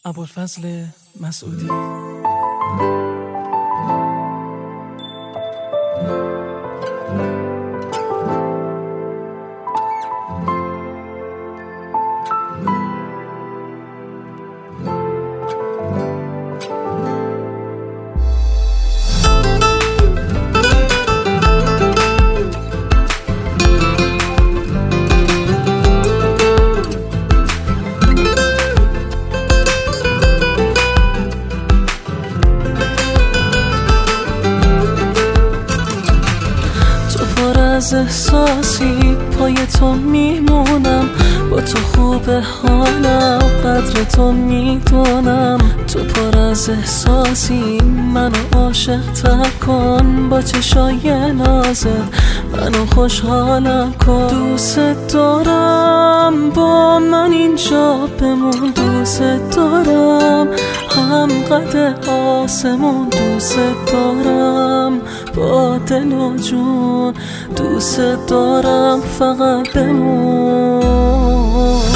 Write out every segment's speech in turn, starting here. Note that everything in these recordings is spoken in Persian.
ابوالفضل مسعودی. از احساسی پای تو میمونم، با تو خوب حالم، قدر تو میدونم. تو پر از احساسی منو عاشق تر کن، با چشای نازت منو خوشحالم کن. دوست دارم با من اینجا بمون، دوست دارم هم قد آسمون، دوست دارم با دل و جون، دوست دارم فقط بمون.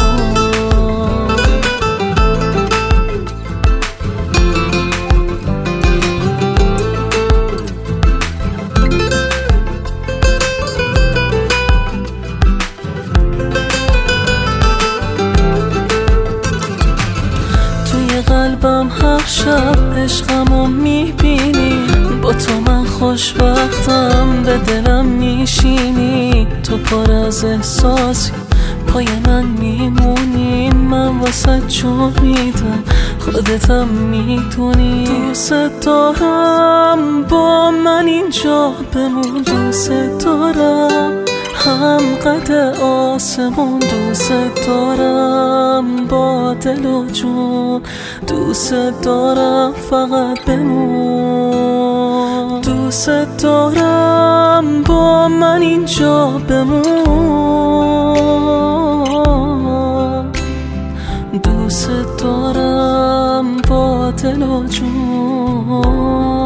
توی قلبم هر شب عشقمو میبینی، با تو من خوشبختم، به دلم میشینی. تو پر از احساسی پای من میمونی، من واسه جون میدم، خودتم میدونی. دوست دارم با من اینجا بمون، دوست دارم هم قد آسمون، دوست دارم با دل و جون، دوست دارم فقط بمون. دوست دارم با من اینجا بمون، دوست دارم با دل و جون.